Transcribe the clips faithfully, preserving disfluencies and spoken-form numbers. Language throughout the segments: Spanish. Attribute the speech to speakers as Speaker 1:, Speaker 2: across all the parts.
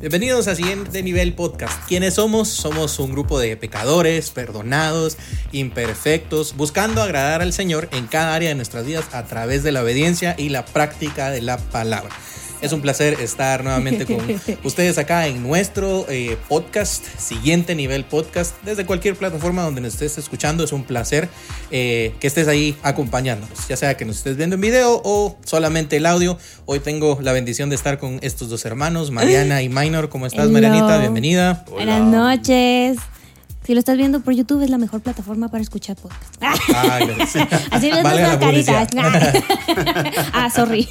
Speaker 1: Bienvenidos a Siguiente Nivel Podcast. ¿Quiénes somos? Somos un grupo de pecadores, perdonados, imperfectos, buscando agradar al Señor en cada área de nuestras vidas a través de la obediencia y la práctica de la palabra. Es un placer estar nuevamente con ustedes acá en nuestro eh, podcast, Siguiente Nivel Podcast, desde cualquier plataforma donde nos estés escuchando. Es un placer eh, que estés ahí acompañándonos, ya sea que nos estés viendo en video o solamente el audio. Hoy tengo la bendición de estar con estos dos hermanos, Mariana y Minor. ¿Cómo estás,
Speaker 2: Hello.
Speaker 1: Marianita? Bienvenida.
Speaker 2: Hola. Buenas noches. Si lo estás viendo por YouTube, es la mejor plataforma para escuchar podcast.
Speaker 1: Ah, gracias.
Speaker 2: Así ves
Speaker 1: Vale
Speaker 2: las
Speaker 1: la publicidad.
Speaker 2: caritas. Ah, sorry.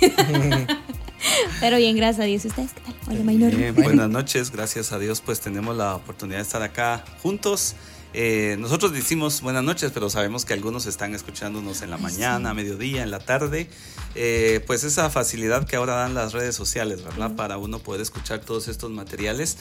Speaker 2: Pero bien, gracias a Dios. ¿Y ustedes qué tal? Hola, Minor.
Speaker 3: Bien, buenas noches, gracias a Dios pues tenemos la oportunidad de estar acá juntos. Eh, nosotros decimos buenas noches, pero sabemos que algunos están escuchándonos en la mañana, sí. mediodía, en la tarde. Eh, pues esa facilidad que ahora dan las redes sociales, ¿verdad? Sí. Para uno poder escuchar todos estos materiales.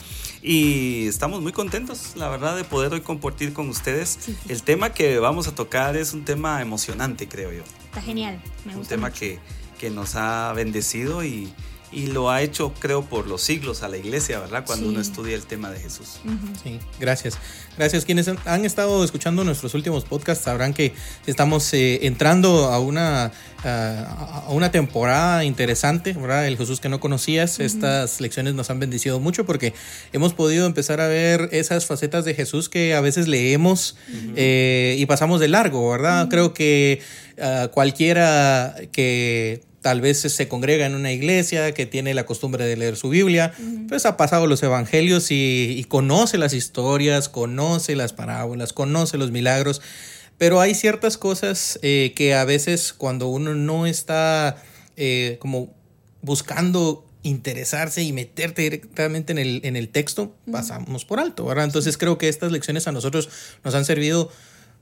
Speaker 3: Y estamos muy contentos, la verdad, de poder hoy compartir con ustedes. Sí, sí. El tema que vamos a tocar es un tema emocionante, creo yo.
Speaker 2: Está genial, me gusta.
Speaker 3: Un tema
Speaker 2: mucho.
Speaker 3: que... que nos ha bendecido y, y lo ha hecho, creo, por los siglos a la iglesia, ¿verdad? Cuando sí. uno estudia el tema de Jesús.
Speaker 1: Uh-huh. Sí, gracias. Gracias. Quienes han, han estado escuchando nuestros últimos podcasts sabrán que estamos eh, entrando a una, uh, a una temporada interesante, ¿verdad? El Jesús que no conocías. Uh-huh. Estas lecciones nos han bendecido mucho porque hemos podido empezar a ver esas facetas de Jesús que a veces leemos uh-huh. eh, y pasamos de largo, ¿verdad? Uh-huh. Creo que uh, cualquiera que... tal vez se congrega en una iglesia que tiene la costumbre de leer su Biblia, uh-huh. pues ha pasado los evangelios y, y conoce las historias, conoce las parábolas, conoce los milagros, pero hay ciertas cosas eh, que a veces cuando uno no está eh, como buscando interesarse y meterte directamente en el, en el texto, uh-huh. pasamos por alto, ¿verdad? Entonces creo que estas lecciones a nosotros nos han servido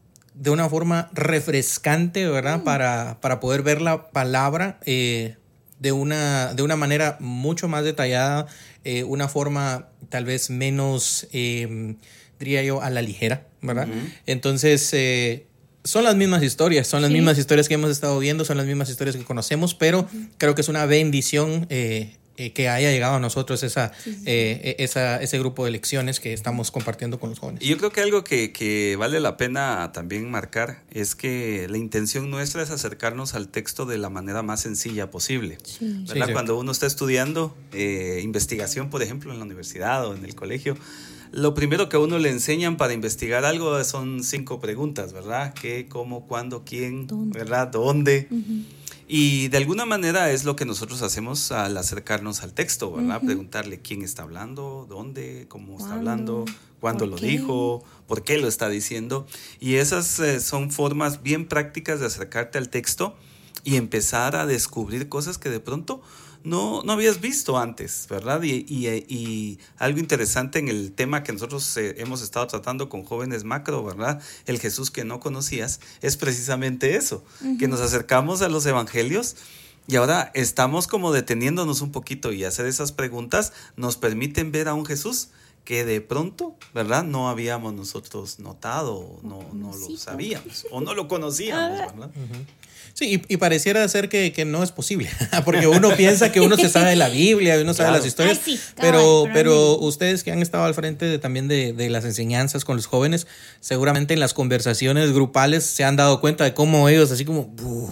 Speaker 1: de una forma refrescante, ¿verdad? Mm. Para, para poder ver la palabra eh, de, una, de una manera mucho más detallada, eh, una forma tal vez menos, eh, diría yo, a la ligera, ¿verdad? Uh-huh. Entonces, eh, son las mismas historias, son las sí. mismas historias que hemos estado viendo, son las mismas historias que conocemos, pero uh-huh. creo que es una bendición eh, eh, que haya llegado a nosotros esa, sí, sí. Eh, esa, ese grupo de lecciones que estamos compartiendo con los jóvenes.
Speaker 3: Y yo creo que algo que, que vale la pena también marcar es que la intención nuestra es acercarnos al texto de la manera más sencilla posible. Sí. ¿Verdad? Sí, Cuando uno está estudiando eh, investigación, por ejemplo, en la universidad o en el colegio, lo primero que a uno le enseñan para investigar algo son cinco preguntas, ¿verdad? ¿Qué, cómo, cuándo, quién, ¿Dónde? ¿verdad? ¿Dónde? Uh-huh. Y de alguna manera es lo que nosotros hacemos al acercarnos al texto, ¿verdad? Uh-huh. Preguntarle quién está hablando, dónde, cómo está ¿Cuándo? hablando, cuándo lo qué? dijo, por qué lo está diciendo. Y esas eh, son formas bien prácticas de acercarte al texto y empezar a descubrir cosas que de pronto no, no habías visto antes, ¿verdad? Y, y, y algo interesante en el tema que nosotros eh, hemos estado tratando con Jóvenes Macro, ¿verdad? El Jesús que no conocías, es precisamente eso, uh-huh. que nos acercamos a los evangelios y ahora estamos como deteniéndonos un poquito y hacer esas preguntas nos permiten ver a un Jesús que de pronto, ¿verdad? No habíamos nosotros notado, no, no lo sabíamos o no lo conocíamos, ¿verdad?
Speaker 1: Uh-huh. Sí, y, y pareciera ser que, que no es posible, porque uno piensa que uno se sabe de la Biblia, uno sabe claro. las historias, Ay, sí, pero, cabal, pero ustedes que han estado al frente de, también de, de las enseñanzas con los jóvenes, seguramente en las conversaciones grupales se han dado cuenta de cómo ellos así como,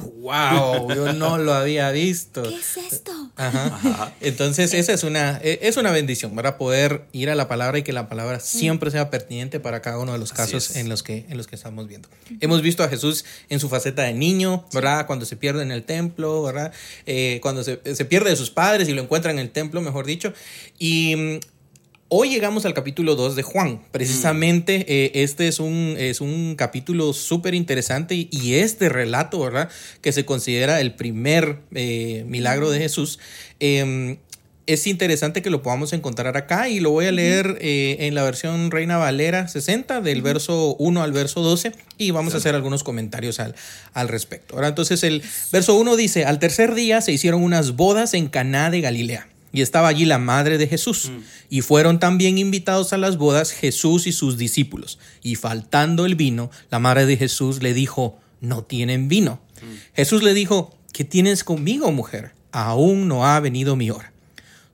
Speaker 1: wow, yo no lo había visto.
Speaker 2: ¿Qué es esto?
Speaker 1: Ajá. Ajá. Entonces esa es una, es una bendición, ¿verdad? Poder ir a la palabra y que la palabra siempre sea pertinente para cada uno de los casos en los que, en los que estamos viendo. Uh-huh. Hemos visto a Jesús en su faceta de niño, ¿verdad? Cuando se pierde en el templo, ¿verdad? Eh, cuando se, se pierde de sus padres y lo encuentra en el templo, mejor dicho. Y um, hoy llegamos al capítulo dos de Juan. Precisamente mm. eh, este es un, es un capítulo súper interesante y, y este relato, ¿verdad? Que se considera el primer eh, milagro de Jesús. Eh, Es interesante que lo podamos encontrar acá y lo voy a leer eh, en la versión Reina Valera sesenta, del uh-huh. verso uno al verso doce, y vamos sí. a hacer algunos comentarios al, al respecto. Ahora, entonces el verso uno dice: al tercer día se hicieron unas bodas en Caná de Galilea, y estaba allí la madre de Jesús, uh-huh. y fueron también invitados a las bodas Jesús y sus discípulos. Y faltando el vino, la madre de Jesús le dijo: no tienen vino. Uh-huh. Jesús le dijo: ¿qué tienes conmigo, mujer? Aún no ha venido mi hora.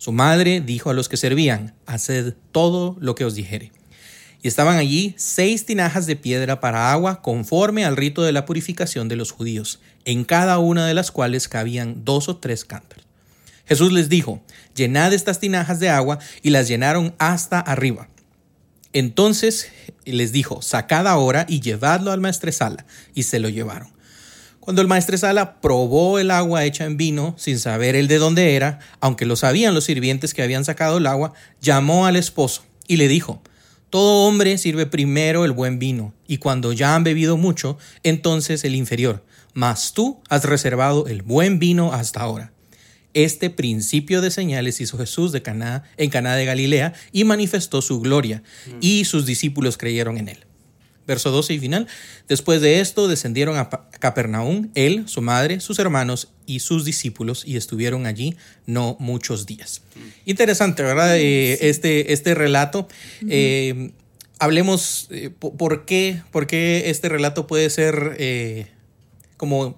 Speaker 1: Su madre dijo a los que servían: haced todo lo que os dijere. Y estaban allí seis tinajas de piedra para agua, conforme al rito de la purificación de los judíos, en cada una de las cuales cabían dos o tres cántaros. Jesús les dijo: llenad estas tinajas de agua, y las llenaron hasta arriba. Entonces les dijo: sacad ahora y llevadlo al maestresala, y se lo llevaron. Cuando el maestresala probó el agua hecha en vino, sin saber él de dónde era, aunque lo sabían los sirvientes que habían sacado el agua, llamó al esposo y le dijo: todo hombre sirve primero el buen vino, y cuando ya han bebido mucho, entonces el inferior. Mas tú has reservado el buen vino hasta ahora. Este principio de señales hizo Jesús de Caná, en Caná de Galilea, y manifestó su gloria, mm. y sus discípulos creyeron en él. Verso doce y final. Después de esto descendieron a Capernaum, él, su madre, sus hermanos y sus discípulos, y estuvieron allí no muchos días. Mm. Interesante, ¿verdad? Eh, sí. este, este relato. Mm-hmm. Eh, hablemos eh, por, qué, por qué este relato puede ser eh, como,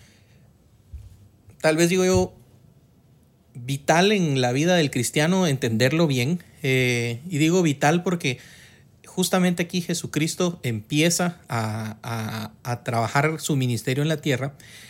Speaker 1: tal vez digo yo, vital en la vida del cristiano, entenderlo bien. Eh, y digo vital porque justamente aquí Jesucristo empieza a, a, a trabajar su ministerio en la tierra,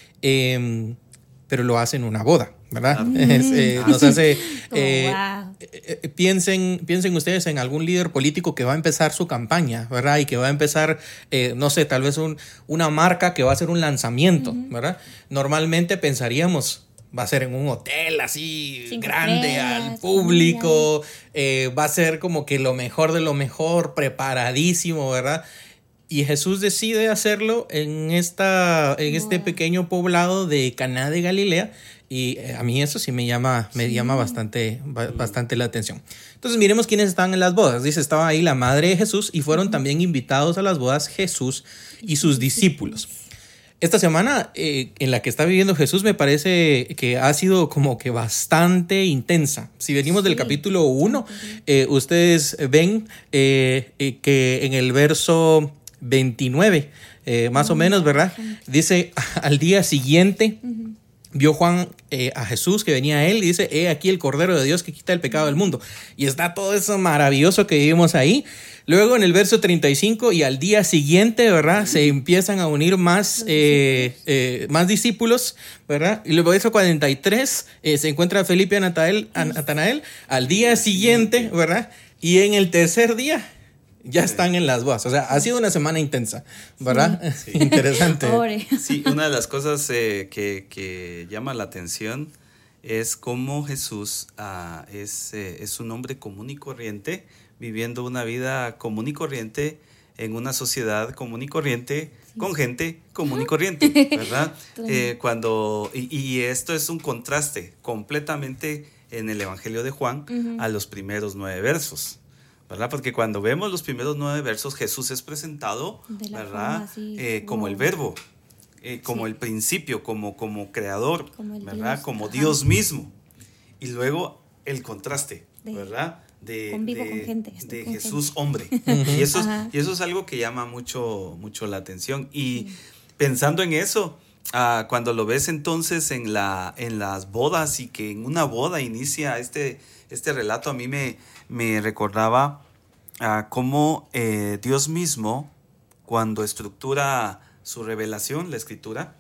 Speaker 1: eh, pero lo hace en una boda, ¿verdad? Mm. Es, eh, nos hace... Eh, oh, wow. eh, piensen, piensen ustedes en algún líder político que va a empezar su campaña, ¿verdad? Y que va a empezar, eh, no sé, tal vez un, una marca que va a hacer un lanzamiento, uh-huh. ¿verdad? Normalmente pensaríamos... va a ser en un hotel así Cinco grande estrellas, al público, eh, va a ser como que lo mejor de lo mejor, preparadísimo, ¿verdad? Y Jesús decide hacerlo en, esta, en wow. este pequeño poblado de Caná de Galilea, y a mí eso sí me llama, me sí. llama bastante, bastante la atención. Entonces miremos quiénes estaban en las bodas. Dice, estaba ahí la madre de Jesús, y fueron también invitados a las bodas Jesús y sus discípulos. Esta semana eh, en la que está viviendo Jesús me parece que ha sido como que bastante intensa. Si venimos sí. del capítulo uno, eh, ustedes ven eh, eh, que en el verso veintinueve, eh, más uh-huh. o menos, ¿verdad? Dice, al día siguiente uh-huh. vio Juan eh, a Jesús que venía a él y dice, he aquí el Cordero de Dios que quita el pecado del mundo. Y está todo eso maravilloso que vivimos ahí. Luego en el verso treinta y cinco, y al día siguiente, ¿verdad? Se empiezan a unir más, eh, eh, más discípulos, ¿verdad? Y luego verso cuarenta y tres, eh, se encuentra Felipe y Natanael, a Natanael al día siguiente, ¿verdad? Y en el tercer día ya están en las bodas. O sea, ha sido una semana intensa, ¿verdad? Sí. Sí. Interesante.
Speaker 3: Sí, una de las cosas eh, que, que llama la atención es cómo Jesús uh, es, eh, es un hombre común y corriente, viviendo una vida común y corriente en una sociedad común y corriente, sí. con gente común y corriente, ¿verdad? eh, cuando, y, y esto es un contraste completamente en el Evangelio de Juan uh-huh. a los primeros nueve versos, ¿verdad? Porque cuando vemos los primeros nueve versos, Jesús es presentado, ¿verdad? Así, eh, como wow. el verbo, eh, como sí. el principio, como, como creador, como ¿verdad? Dios, como ajá. Dios mismo. Y luego el contraste, de, ¿verdad? De,
Speaker 2: convivo
Speaker 3: de,
Speaker 2: con gente,
Speaker 3: de
Speaker 2: con
Speaker 3: Jesús
Speaker 2: gente.
Speaker 3: hombre. y, eso es, y eso es algo que llama mucho, mucho la atención. Y sí. pensando en eso, uh, cuando lo ves entonces en, la, en las bodas, y que en una boda inicia este, este relato, a mí me, me recordaba uh, cómo eh, Dios mismo, cuando estructura su revelación, la escritura,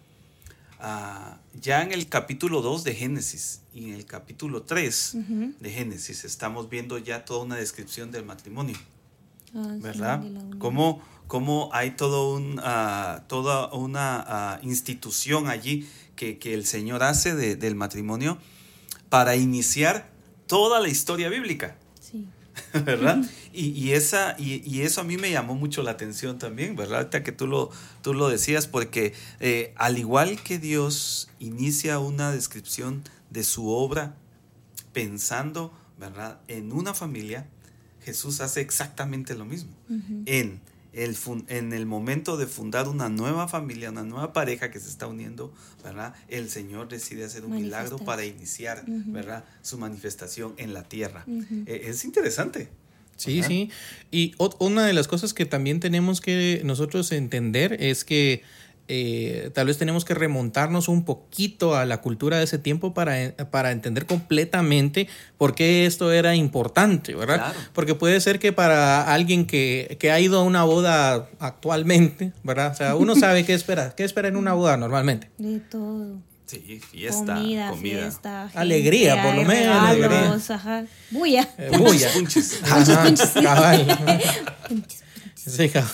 Speaker 3: Uh, ya en el capítulo dos de Génesis y en el capítulo tres uh-huh. de Génesis estamos viendo ya toda una descripción del matrimonio, ah, ¿verdad? Sí, cómo, cómo hay todo un, uh, toda una uh, institución allí que, que el Señor hace de, del matrimonio para iniciar toda la historia bíblica. Sí. ¿Verdad? Y, y, esa, y, y eso a mí me llamó mucho la atención también, ¿verdad? Ahorita que tú lo, tú lo decías, porque eh, al igual que Dios inicia una descripción de su obra pensando, ¿verdad?, en una familia, Jesús hace exactamente lo mismo. Uh-huh. En el, en el momento de fundar una nueva familia, una nueva pareja que se está uniendo, ¿verdad?, el Señor decide hacer un milagro para iniciar, uh-huh. ¿verdad?, su manifestación en la tierra. Uh-huh. Eh, es interesante.
Speaker 1: Sí, ¿verdad? Sí. Y una de las cosas que también tenemos que nosotros entender es que eh, tal vez tenemos que remontarnos un poquito a la cultura de ese tiempo para, para entender completamente por qué esto era importante, ¿verdad?
Speaker 3: Claro.
Speaker 1: Porque puede ser que para alguien que, que ha ido a una boda actualmente, ¿verdad? O sea, uno sabe qué espera, qué espera en una boda normalmente.
Speaker 2: De todo.
Speaker 3: Sí, fiesta,
Speaker 2: comida,
Speaker 3: comida.
Speaker 2: Fiesta, gente,
Speaker 1: Alegría, por lo menos.
Speaker 2: Regalos, ajá. Bulla.
Speaker 1: Eh, bulla.
Speaker 3: Punches.
Speaker 1: Ajá, cabal. Sí, cabal.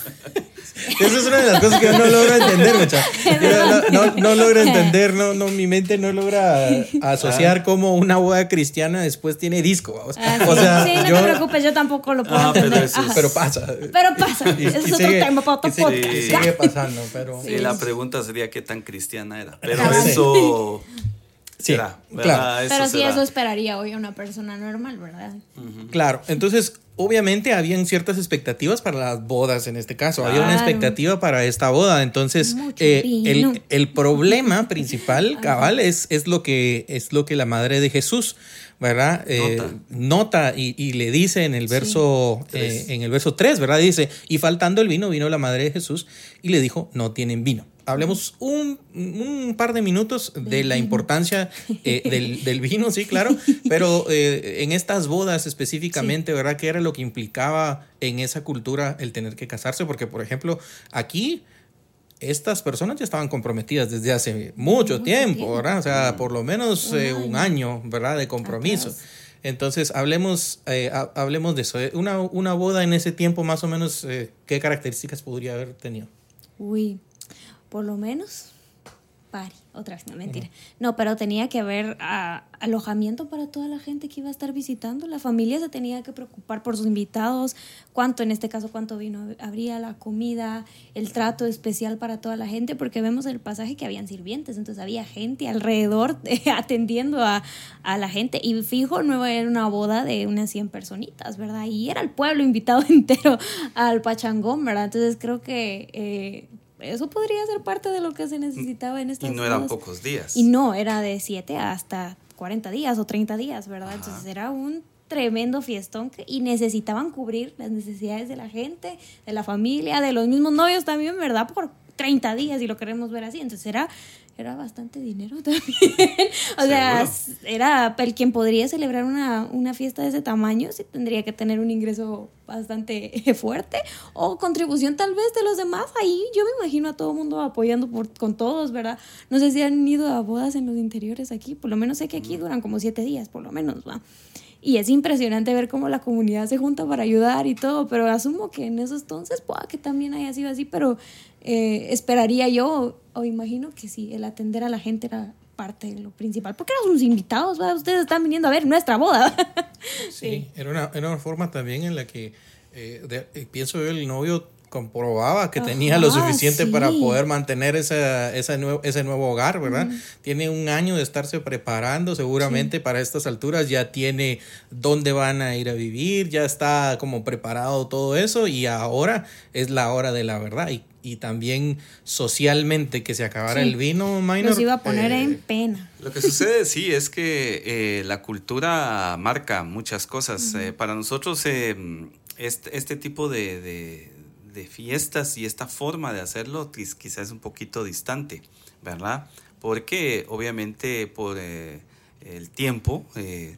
Speaker 1: Esa es una de las cosas que yo no logro entender, muchachos. No, no, no logro entender, no, no, mi mente no logra asociar
Speaker 3: Ah.
Speaker 1: cómo una boda cristiana después tiene disco. Vamos.
Speaker 2: Ah, sí.
Speaker 1: O sea,
Speaker 2: sí, no
Speaker 1: yo,
Speaker 2: te preocupes, yo tampoco lo puedo
Speaker 3: Ah, pero
Speaker 2: entender.
Speaker 3: eso es-
Speaker 2: Ajá.
Speaker 1: pero pasa.
Speaker 2: Pero pasa,
Speaker 1: Y-
Speaker 2: ese
Speaker 1: y
Speaker 2: es otro
Speaker 1: sigue-
Speaker 2: tema para otro
Speaker 1: y sigue-
Speaker 2: podcast.
Speaker 1: y sigue pasando, pero
Speaker 3: Sí, la pregunta sería qué tan cristiana era. Pero
Speaker 2: Cabal.
Speaker 3: eso
Speaker 1: sí,
Speaker 3: será, ¿verdad?
Speaker 1: claro.
Speaker 2: Pero sí,
Speaker 3: será.
Speaker 2: eso esperaría hoy a una persona normal, ¿verdad?
Speaker 1: Claro, entonces obviamente habían ciertas expectativas para las bodas en este caso, había una
Speaker 2: Claro.
Speaker 1: expectativa para esta boda, entonces
Speaker 2: Mucho
Speaker 1: eh,
Speaker 2: vino.
Speaker 1: el, el problema principal, cabal, es, es, lo que, es lo que la madre de Jesús, ¿verdad? Eh,
Speaker 3: Nota.
Speaker 1: nota y, y le dice en el verso
Speaker 3: Tres.
Speaker 1: eh, en el verso tres, ¿verdad? Dice, y faltando el vino, vino la madre de Jesús y le dijo, no tienen vino. Hablemos un, un par de minutos de la importancia eh, del, del vino, sí, claro, pero eh, en estas bodas específicamente, sí. ¿verdad? ¿Qué era lo que implicaba en esa cultura el tener que casarse? Porque, por ejemplo, aquí estas personas ya estaban comprometidas desde hace mucho, mucho tiempo, tiempo, ¿verdad? O sea, por lo menos un, eh, año. un año, ¿verdad? De compromiso. Atrás. Entonces, hablemos, eh, hablemos de eso. Una, una boda en ese tiempo, más o menos, eh, ¿qué características podría haber tenido?
Speaker 2: Uy, por lo menos, party, otra vez, no, mentira. Uh-huh. No, pero tenía que haber uh, alojamiento para toda la gente que iba a estar visitando. La familia se tenía que preocupar por sus invitados, cuánto, en este caso, cuánto vino habría, la comida, el trato especial para toda la gente, porque vemos en el pasaje que habían sirvientes, entonces había gente alrededor eh, atendiendo a, a la gente. Y fijo, no era una boda de unas cien personitas, ¿verdad? Y era el pueblo invitado entero al pachangón, ¿verdad? Entonces creo que... Eh, eso podría ser parte de lo que se necesitaba en estas
Speaker 3: Y no eran
Speaker 2: bodas.
Speaker 3: pocos días.
Speaker 2: Y no, era de siete hasta cuarenta días o treinta días, ¿verdad? Ajá. Entonces era un tremendo fiestón que, y necesitaban cubrir las necesidades de la gente, de la familia, de los mismos novios también, ¿verdad? Por treinta días, y lo queremos ver así. Entonces era, era bastante dinero también. O sea, era el quien podría celebrar una, una fiesta de ese tamaño, sí tendría que tener un ingreso bastante fuerte o contribución tal vez de los demás. Ahí yo me imagino a todo el mundo apoyando por, con todos, ¿verdad? No sé si han ido a bodas en los interiores aquí, por lo menos sé que aquí duran como siete días, por lo menos, ¿va? Y es impresionante ver cómo la comunidad se junta para ayudar y todo, pero asumo que en esos entonces pueda que también haya sido así, pero eh, esperaría yo, o, o imagino que sí, el atender a la gente era parte de lo principal, porque eran sus invitados, ¿verdad? Ustedes están viniendo a ver nuestra boda.
Speaker 1: Sí, sí. Era, una, era una forma también en la que, eh, de, eh, pienso yo, el novio comprobaba que Ajá, tenía lo suficiente sí. para poder mantener esa, esa nuevo, ese nuevo hogar, ¿verdad? Uh-huh. Tiene un año de estarse preparando seguramente sí. para estas alturas, ya tiene dónde van a ir a vivir, ya está como preparado todo eso y ahora es la hora de la verdad y, y también socialmente que se acabara sí. el vino, minor,
Speaker 2: los iba a poner eh, en pena.
Speaker 3: Lo que sucede sí es que eh, la cultura marca muchas cosas. Uh-huh. Eh, para nosotros eh, este, este tipo de, de de fiestas y esta forma de hacerlo quizás es un poquito distante, ¿verdad? Porque obviamente por eh, el tiempo, eh,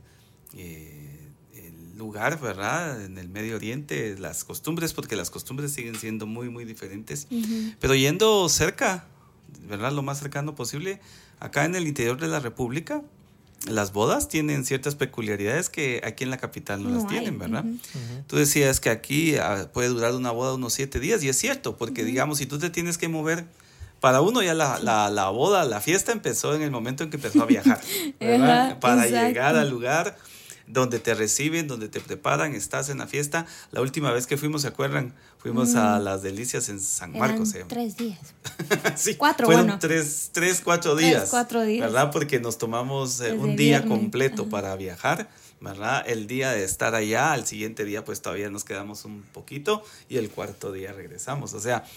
Speaker 3: eh, el lugar, ¿verdad? En el Medio Oriente, las costumbres, porque las costumbres siguen siendo muy, muy diferentes. Uh-huh. Pero yendo cerca, ¿verdad? Lo más cercano posible, acá en el interior de la República, las bodas tienen ciertas peculiaridades que aquí en la capital no, no las hay. tienen, ¿verdad? Uh-huh. Uh-huh. Tú decías que aquí uh, puede durar una boda unos siete días y es cierto, porque uh-huh. digamos, si tú te tienes que mover, para uno ya la, la, la boda, la fiesta empezó en el momento en que empezó a viajar, ¿verdad? Uh-huh. Para Exacto. llegar al lugar donde te reciben, donde te preparan, estás en la fiesta. La última vez que fuimos, ¿se acuerdan? Fuimos mm. a Las Delicias en San
Speaker 2: Eran
Speaker 3: Marcos. ¿eh?
Speaker 2: tres días.
Speaker 3: sí,
Speaker 2: cuatro,
Speaker 3: fueron
Speaker 2: bueno.
Speaker 3: tres, tres, cuatro días.
Speaker 2: Tres, cuatro días.
Speaker 3: ¿Verdad? Porque nos tomamos eh, un día viernes. completo Ajá. para viajar, ¿verdad? El día de estar allá, al siguiente día pues todavía nos quedamos un poquito y el cuarto día regresamos. O sea,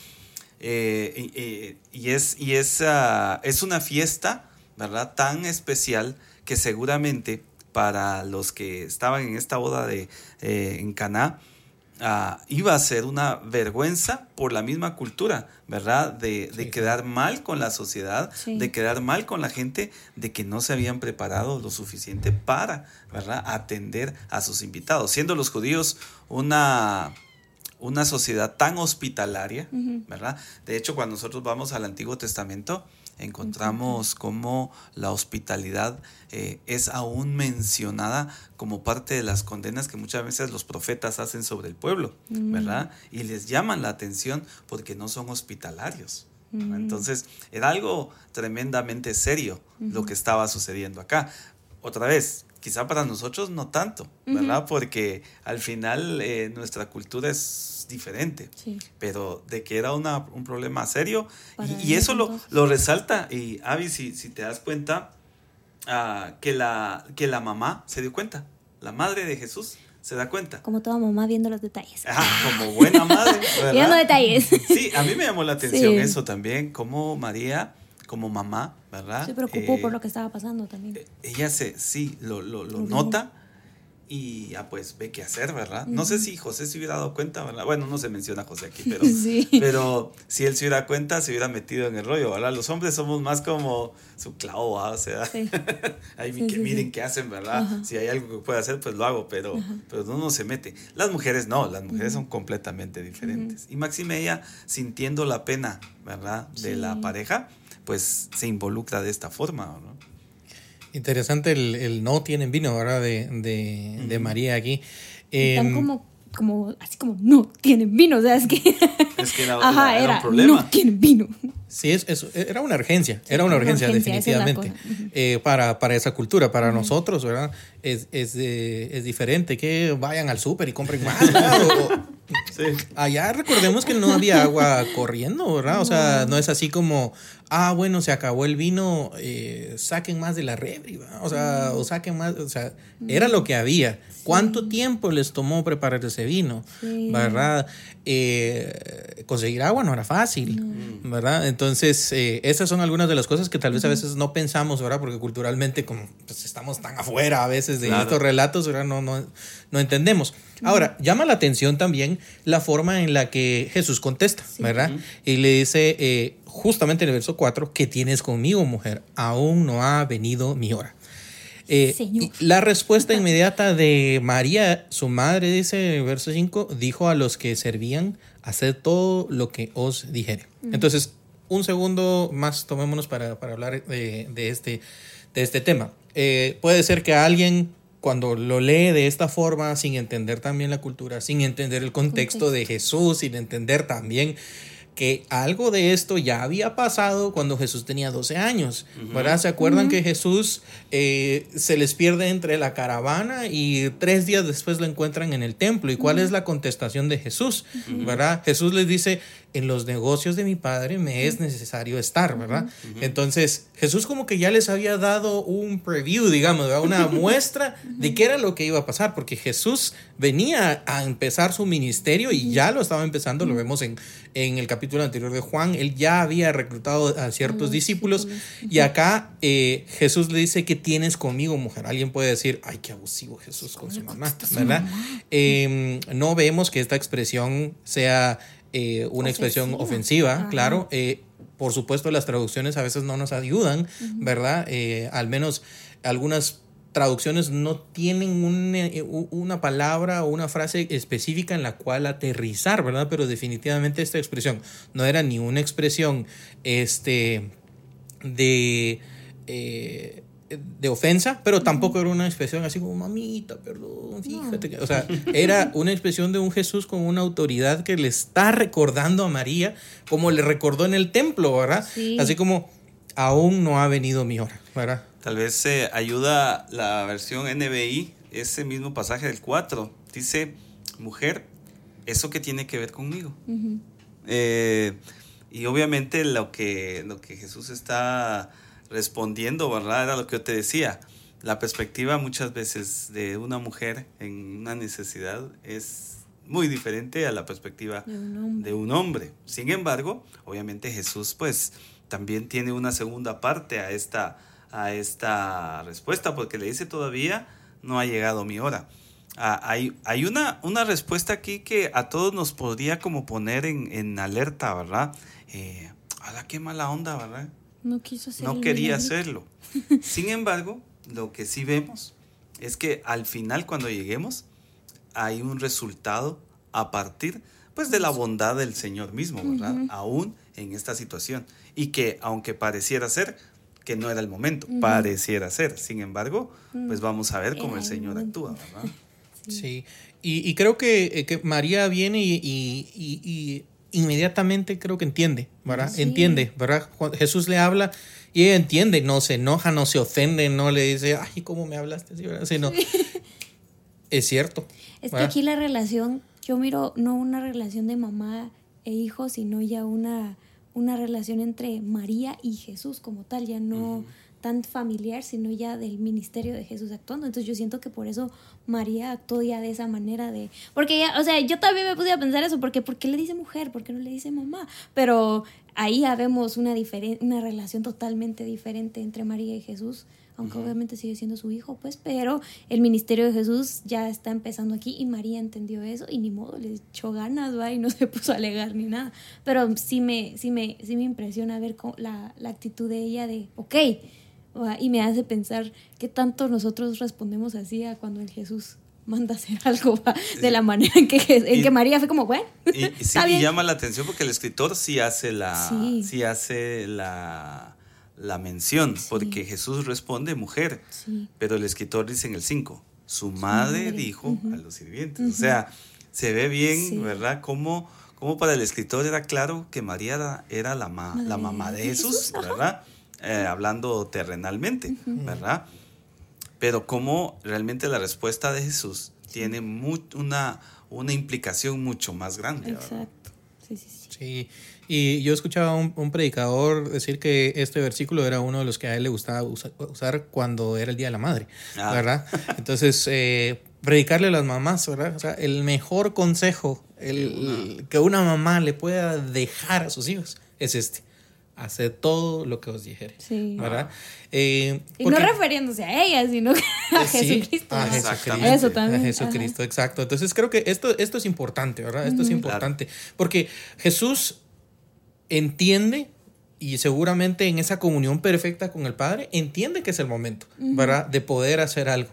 Speaker 3: eh, y, y es, y es, uh, es una fiesta, ¿verdad? Tan especial que seguramente para los que estaban en esta boda de, eh, en Caná, uh, iba a ser una vergüenza por la misma cultura, ¿verdad? De, de sí, quedar sí. mal con la sociedad, sí. de quedar mal con la gente, de que no se habían preparado lo suficiente para, ¿verdad?, atender a sus invitados. Siendo los judíos una... una sociedad tan hospitalaria, uh-huh. ¿verdad? De hecho, cuando nosotros vamos al Antiguo Testamento, encontramos uh-huh. cómo la hospitalidad eh, es aún mencionada como parte de las condenas que muchas veces los profetas hacen sobre el pueblo, uh-huh. ¿verdad? Y les llaman la atención porque no son hospitalarios. Uh-huh. Entonces, era algo tremendamente serio uh-huh. lo que estaba sucediendo acá. Otra vez, quizá para nosotros no tanto, ¿verdad? Uh-huh. Porque al final eh, nuestra cultura es diferente, sí. pero de que era una, un problema serio, y, y eso lo, lo resalta, y Abby, si, si te das cuenta, uh, que, la, que la mamá se dio cuenta, la madre de Jesús se da cuenta.
Speaker 2: Como toda mamá viendo los detalles.
Speaker 3: Ajá, como buena madre, ¿verdad?
Speaker 2: Viendo detalles.
Speaker 3: Sí, a mí me llamó la atención
Speaker 2: sí.
Speaker 3: eso también, como María, como mamá, ¿verdad?
Speaker 2: Se preocupó eh, por lo que estaba pasando también.
Speaker 3: Ella se, sí, lo, lo, lo nota y ya pues ve qué hacer, ¿verdad? Uh-huh. No sé si José se hubiera dado cuenta, ¿verdad? Bueno, no se menciona a José aquí, pero, sí. pero si él se hubiera dado cuenta, se hubiera metido en el rollo, ¿verdad? Los hombres somos más como su clavo, ¿verdad? O sea, sí. ahí sí, que sí, miren sí. qué hacen, ¿verdad? Uh-huh. Si hay algo que pueda hacer, pues lo hago, pero, uh-huh. pero uno se mete. Las mujeres no, las mujeres uh-huh. son completamente diferentes. Uh-huh. Y Máxime, ella, sintiendo la pena, ¿verdad?, de sí. la pareja, pues se involucra de esta forma, ¿no?
Speaker 1: Interesante el, el no tienen vino, ¿verdad? De, de, uh-huh. de María aquí.
Speaker 2: Están eh, como, como, así como, no tienen vino, o sea, es que...
Speaker 3: Es que era,
Speaker 2: Ajá,
Speaker 3: era, era
Speaker 2: era
Speaker 3: un problema.
Speaker 2: No tienen vino.
Speaker 1: Sí, es, es, era una urgencia, era una urgencia, urgencia definitivamente, uh-huh. eh, para, para esa cultura, para uh-huh. nosotros, ¿verdad? Es, es, eh, es diferente que vayan al súper y compren más, ¿verdad? O, sí. Allá recordemos que no había agua corriendo, ¿verdad? O sea, no es así como, ah, bueno, se acabó el vino, eh, saquen más de la refri, ¿verdad? O sea, o saquen más, o sea, era lo que había. ¿Cuánto sí. tiempo les tomó preparar ese vino? Sí. ¿Verdad? Eh, conseguir agua no era fácil, no. ¿verdad? Entonces, eh, esas son algunas de las cosas que tal vez a veces no pensamos, ¿verdad? Porque culturalmente, como pues, estamos tan afuera a veces de claro. estos relatos, ¿verdad? No, no, no entendemos. Ahora, llama la atención también la forma en la que Jesús contesta, sí. ¿verdad? Uh-huh. Y le dice, eh, justamente en el verso cuatro, ¿qué tienes conmigo, mujer? Aún no ha venido mi hora. Eh, y la respuesta inmediata de María, su madre, dice en el verso cinco, dijo a los que servían, haced todo lo que os dijere. Uh-huh. Entonces, un segundo más, tomémonos para, para hablar de, de, este, de este tema. Eh, puede ser que alguien, cuando lo lee de esta forma, sin entender también la cultura, sin entender el contexto, contexto. de Jesús, sin entender también que algo de esto ya había pasado cuando Jesús tenía doce años, uh-huh. ¿verdad? ¿Se acuerdan uh-huh. que Jesús eh, se les pierde entre la caravana y tres días después lo encuentran en el templo? ¿Y cuál uh-huh. es la contestación de Jesús? Uh-huh. ¿Verdad? Jesús les dice, en los negocios de mi Padre me es necesario estar, ¿verdad? Uh-huh. Entonces, Jesús como que ya les había dado un preview, digamos, ¿verdad? Una muestra uh-huh. de qué era lo que iba a pasar, porque Jesús venía a empezar su ministerio y uh-huh. ya lo estaba empezando, uh-huh. lo vemos en, en el capítulo anterior de Juan, él ya había reclutado a ciertos uh-huh. discípulos uh-huh. y acá eh, Jesús le dice, ¿qué tienes conmigo, mujer? Alguien puede decir, ay, qué abusivo Jesús con su mamá, ¿verdad? Eh, no vemos que esta expresión sea eh, una ofensiva. expresión ofensiva, uh-huh. claro. Eh, por supuesto, las traducciones a veces no nos ayudan, uh-huh. ¿verdad? Eh, al menos algunas traducciones no tienen una, una palabra o una frase específica en la cual aterrizar, ¿verdad? Pero definitivamente esta expresión no era ni una expresión este, de, eh, de ofensa, pero tampoco era una expresión así como, mamita, perdón, fíjate. Que, o sea, era una expresión de un Jesús con una autoridad que le está recordando a María, como le recordó en el templo, ¿verdad? Sí. Así como, aún no ha venido mi hora, ¿verdad?
Speaker 3: Tal vez eh, ayuda la versión N B I, ese mismo pasaje del cuatro. Dice, mujer, ¿eso qué tiene que ver conmigo? Uh-huh. Eh, y obviamente lo que, lo que Jesús está respondiendo, ¿verdad? Era lo que yo te decía. La perspectiva muchas veces de una mujer en una necesidad es muy diferente a la perspectiva de un hombre. De un hombre. Sin embargo, obviamente Jesús pues también tiene una segunda parte a esta a esta respuesta, porque le dice todavía no ha llegado mi hora. Ah, hay hay una, una respuesta aquí que a todos nos podría como poner en, en alerta, ¿verdad? Eh, ¡Hala, qué mala onda!, ¿verdad?
Speaker 2: No quiso hacer
Speaker 3: No quería hacerlo. Sin embargo, lo que sí vemos es que al final, cuando lleguemos, hay un resultado a partir pues de la bondad del Señor mismo, ¿verdad? Uh-huh. Aún en esta situación. Y que aunque pareciera ser que no era el momento, uh-huh. pareciera ser. Sin embargo, pues vamos a ver cómo el Señor actúa, ¿verdad?
Speaker 1: Sí, sí. Y, y creo que, que María viene y, y, y, y inmediatamente creo que entiende, ¿verdad? Sí. Entiende, ¿verdad? Jesús le habla y ella entiende, no se enoja, no se ofende, no le dice, ay, ¿cómo me hablaste? Sino, sí. Es cierto.
Speaker 2: Es ¿verdad? Que aquí la relación, yo miro no una relación de mamá e hijo, sino ya una, una relación entre María y Jesús como tal, ya no uh-huh. tan familiar, sino ya del ministerio de Jesús actuando. Entonces yo siento que por eso María actuó ya de esa manera de... Porque ya, o sea, yo también me puse a pensar eso, porque ¿por qué le dice mujer? ¿Por qué no le dice mamá? Pero ahí ya vemos una, diferen- una relación totalmente diferente entre María y Jesús, aunque uh-huh. obviamente sigue siendo su hijo, pues, pero el ministerio de Jesús ya está empezando aquí y María entendió eso y ni modo, le echó ganas, ¿va? Y no se puso a alegar ni nada. Pero sí me, sí me, sí me impresiona ver la, la actitud de ella de, ok, y me hace pensar qué tanto nosotros respondemos así a cuando el Jesús manda hacer algo, ¿va? De la manera en que, en y, que María fue como, bueno,
Speaker 3: y, y sí, y llama la atención porque el escritor sí hace la, sí. Sí hace la, la mención, sí. Porque Jesús responde mujer, sí. Pero el escritor dice en el cinco, su madre, madre. dijo uh-huh. a los sirvientes, uh-huh. O sea, se ve bien, sí. ¿verdad? Cómo, cómo para el escritor era claro que María era, era la, ma, la mamá de Jesús, Jesús ¿verdad? Eh, hablando terrenalmente, uh-huh. ¿verdad? Pero cómo realmente la respuesta de Jesús sí. tiene mu- una, una implicación mucho más grande.
Speaker 2: Exacto. Sí, sí, sí.
Speaker 1: Sí, y yo escuchaba a un, un predicador decir que este versículo era uno de los que a él le gustaba usar, usar cuando era el Día de la Madre, ah. ¿verdad? Entonces, eh, predicarle a las mamás, ¿verdad? O sea, el mejor consejo el, que una mamá le pueda dejar a sus hijos es este. Hacer todo lo que os dijere, sí. ¿verdad? Eh,
Speaker 2: y porque, no refiriéndose a ella, sino a sí, Jesucristo.
Speaker 1: A
Speaker 2: ¿no?
Speaker 1: Jesucristo.
Speaker 2: Eso también.
Speaker 1: A Jesucristo, ajá. Exacto. Entonces creo que esto, esto es importante, ¿verdad? Esto uh-huh. es importante. Claro. Porque Jesús entiende, y seguramente en esa comunión perfecta con el Padre, entiende que es el momento, uh-huh. ¿verdad? De poder hacer algo.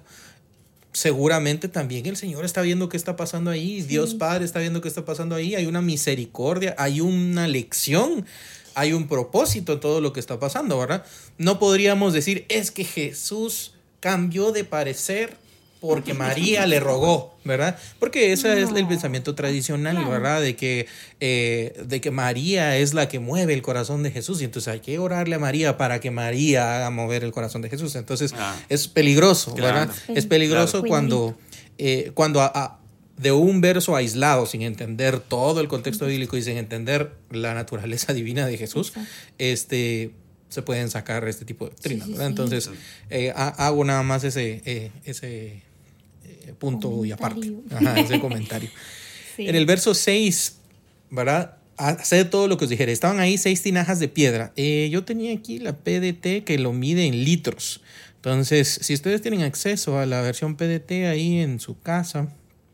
Speaker 1: Seguramente también el Señor está viendo qué está pasando ahí, sí. Dios Padre está viendo qué está pasando ahí, hay una misericordia, hay una lección, hay un propósito en todo lo que está pasando, ¿verdad? No podríamos decir, es que Jesús cambió de parecer porque María le rogó, ¿verdad? Porque ese no. es el pensamiento tradicional, claro. ¿verdad? De que, eh, de que María es la que mueve el corazón de Jesús y entonces hay que orarle a María para que María haga mover el corazón de Jesús. Entonces ah. es peligroso, ¿verdad? Claro. Es peligroso claro. cuando, eh, cuando a, a, de un verso aislado, sin entender todo el contexto bíblico y sin entender la naturaleza divina de Jesús, exacto. este... se pueden sacar este tipo de doctrinas, sí, sí, ¿verdad? Entonces, sí. eh, hago nada más ese, eh, ese eh, punto comentario. Y aparte, ajá, ese comentario. Sí. En el verso seis, ¿verdad? Haced todo lo que os dijere. Estaban ahí seis tinajas de piedra. Eh, yo tenía aquí la P D T que lo mide en litros. Entonces, si ustedes tienen acceso a la versión P D T ahí en su casa,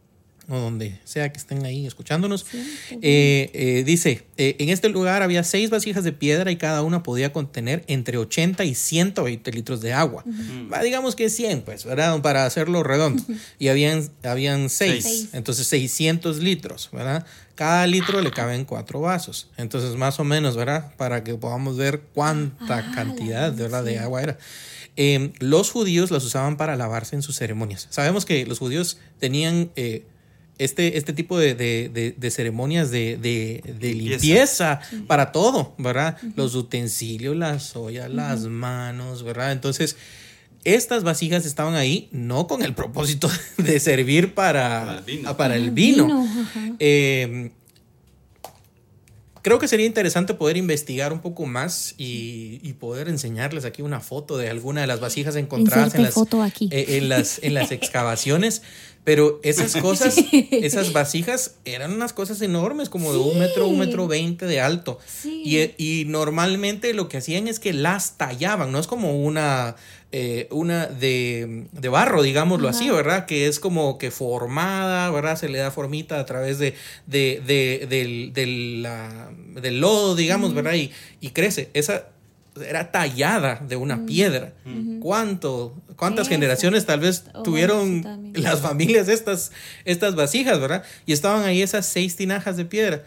Speaker 1: o donde sea que estén ahí escuchándonos, sí, eh, eh, dice, eh, en este lugar había seis vasijas de piedra y cada una podía contener entre ochenta y ciento veinte litros de agua. Uh-huh. Va, digamos que cien, pues, ¿verdad? Para hacerlo redondo. Uh-huh. Y habían, habían seis, seis, entonces seiscientos litros, ¿verdad? Cada litro le caben cuatro vasos. Entonces, más o menos, ¿verdad? Para que podamos ver cuánta ah, cantidad, ¿verdad? Sí. De agua era. Eh, los judíos las usaban para lavarse en sus ceremonias. Sabemos que los judíos tenían... Eh, Este, este tipo de, de, de, de ceremonias de, de, de limpieza sí. para todo, ¿verdad? Uh-huh. Los utensilios, las ollas, uh-huh. las manos, ¿verdad? Entonces, estas vasijas estaban ahí no con el propósito de servir para, para el vino. Para el vino. vino. Uh-huh. Eh, creo que sería interesante poder investigar un poco más y, y poder enseñarles aquí una foto de alguna de las vasijas encontradas en las,
Speaker 2: foto aquí.
Speaker 1: Eh, en, las, en las excavaciones. Pero esas cosas, esas vasijas eran unas cosas enormes, como sí. de un metro, un metro veinte de alto. Sí. Y, y normalmente lo que hacían es que las tallaban, no es como una, eh, una de, de barro, digámoslo Ajá. así, ¿verdad? Que es como que formada, ¿verdad? Se le da formita a través de, de, de, de, de, de la, del lodo, digamos, uh-huh. ¿verdad? Y, y crece. Esa era tallada de una uh-huh. piedra. Uh-huh. ¿Cuánto, ¿Cuántas Eso. generaciones tal vez oh, tuvieron sí, las familias estas, estas vasijas, ¿verdad? Y estaban ahí esas seis tinajas de piedra,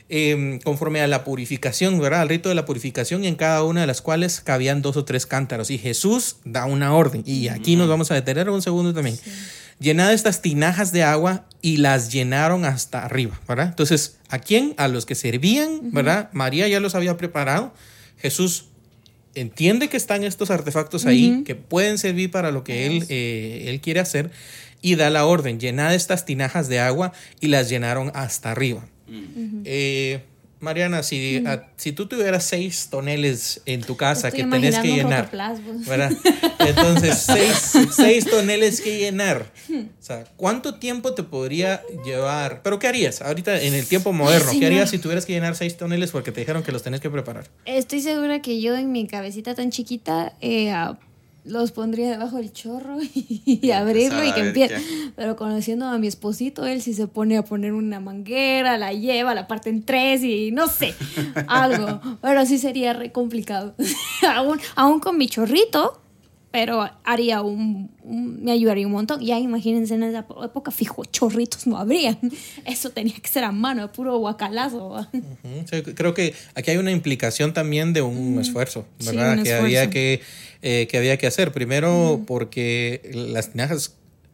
Speaker 1: eh, conforme a la purificación, ¿verdad? Al rito de la purificación, y en cada una de las cuales cabían dos o tres cántaros. Y Jesús da una orden. Y aquí uh-huh. nos vamos a detener un segundo también. Sí. Llenad estas tinajas de agua, y las llenaron hasta arriba, ¿verdad? Entonces, ¿a quién? A los que servían, uh-huh. ¿verdad? María ya los había preparado. Jesús entiende que están estos artefactos uh-huh. ahí, que pueden servir para lo que él, eh, él quiere hacer, y da la orden: llenad estas tinajas de agua, y las llenaron hasta arriba. Uh-huh. Eh, Mariana, si, uh-huh. a, si tú tuvieras seis toneles en tu casa que tenés que llenar, ¿verdad? Entonces, seis, seis toneles que llenar. O sea, ¿cuánto tiempo te podría llevar? ¿Pero qué harías ahorita en el tiempo moderno? Sí, ¿Qué harías no. si tuvieras que llenar seis toneles porque te dijeron que los tenés que preparar?
Speaker 2: Estoy segura que yo en mi cabecita tan chiquita eh, los pondría debajo del chorro y, y abrirlo y que empiece. Pero conociendo a mi esposito, él sí se pone a poner una manguera, la lleva, la parte en tres y no sé, algo. Pero sí sería re complicado. aún, aún con mi chorrito, pero haría un, un, me ayudaría un montón. Ya imagínense, en esa época, fijo, chorritos no habrían. Eso tenía que ser a mano, puro guacalazo.
Speaker 1: Uh-huh. Sí, creo que aquí hay una implicación también de un mm. esfuerzo, ¿verdad?
Speaker 2: Sí, un
Speaker 1: que
Speaker 2: esfuerzo.
Speaker 1: había que, eh, que había que hacer. Primero, mm. porque las tinajas,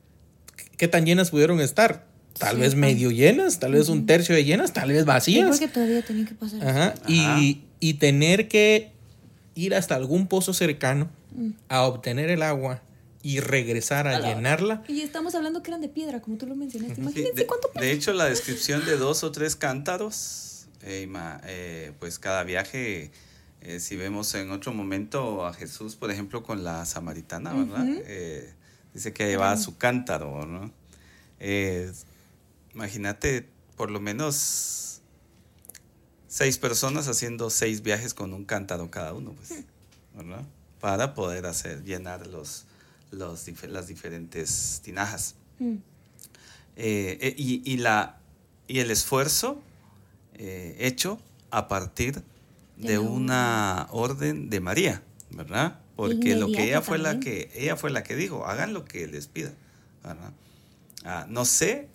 Speaker 1: ¿qué tan llenas pudieron estar? Tal sí, vez medio llenas, tal uh-huh. vez un tercio de llenas, tal vez vacías.
Speaker 2: Sí, porque todavía tenía que pasar.
Speaker 1: Ajá. Ajá. Y, y tener que ir hasta algún pozo cercano a obtener el agua y regresar a Hola. llenarla.
Speaker 2: Y estamos hablando que eran de piedra, como tú lo mencionaste. Imagínense
Speaker 3: sí, de,
Speaker 2: cuánto pasa.
Speaker 3: De hecho, la descripción de dos o tres cántaros, eh, eh, pues cada viaje, eh, si vemos en otro momento a Jesús, por ejemplo, con la samaritana, ¿verdad? Uh-huh. Eh, dice que llevaba uh-huh. su cántaro, ¿no? Eh, imagínate, por lo menos seis personas haciendo seis viajes con un cántaro cada uno, pues, ¿verdad? Para poder hacer, llenar los, los, las diferentes tinajas. Mm. Eh, eh, y, y, la, y el esfuerzo eh, hecho a partir de, de una orden de María, ¿verdad? Porque lo que ella fue la que ella fue la que dijo: hagan lo que les pida, ¿verdad? Ah, no sé